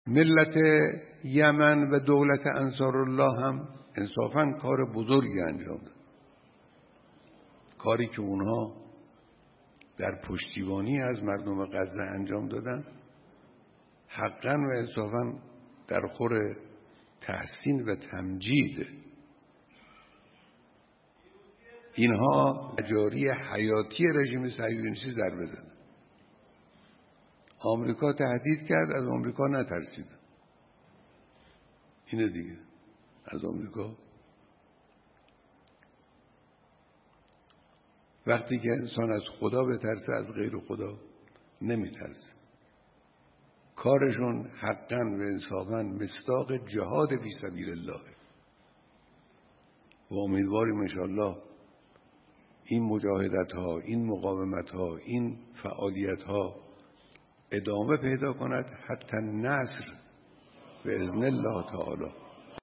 ملت یمن و دولت انصارالله هم انصافاً کار بزرگی انجام داد. کاری که اونها در پشتیبانی از مردم غزه انجام دادن حقاً و انصافاً در خور تحسین و تمجید. اینها جاری حیاتی رژیم صهیونیستی در بزنن. آمریکا تهدید کرد، از آمریکا نترسیدن. اینه دیگه، از آمریکا. وقتی که انسان از خدا بترسه از غیر خدا نمیترسه. کارشون حقاً و انصافاً مصداق جهاد فی سبیل الله و امیدواریم انشاءالله این مجاهدت ها، این مقاومت ها، این فعالیت ها ادامه پیدا کند حتی نصر به اذن الله تعالی.